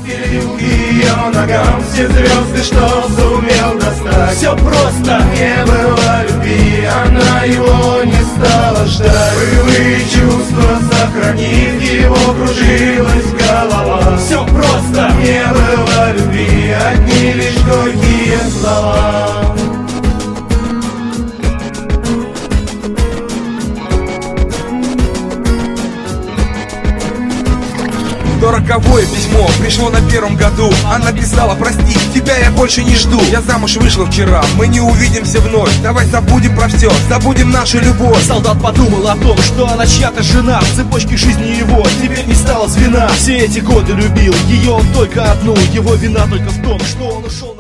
Стелил к ее ногам все звезды, что сумел достать. Все просто. Не было любви, она его не стала ждать. Былые чувства сохранив, его кружилась голова. Все просто. Не было любви, одни лишь горькие слова. То роковое письмо пришло на 1-м году. Она писала: прости, тебя я больше не жду. Я замуж вышла вчера, мы не увидимся вновь. Давай забудем про все, забудем нашу любовь. Солдат подумал о том, что она чья-то жена в цепочке жизни его, теперь не стало звена. Все эти годы любил ее он только одну. Его вина только в том, что он ушел.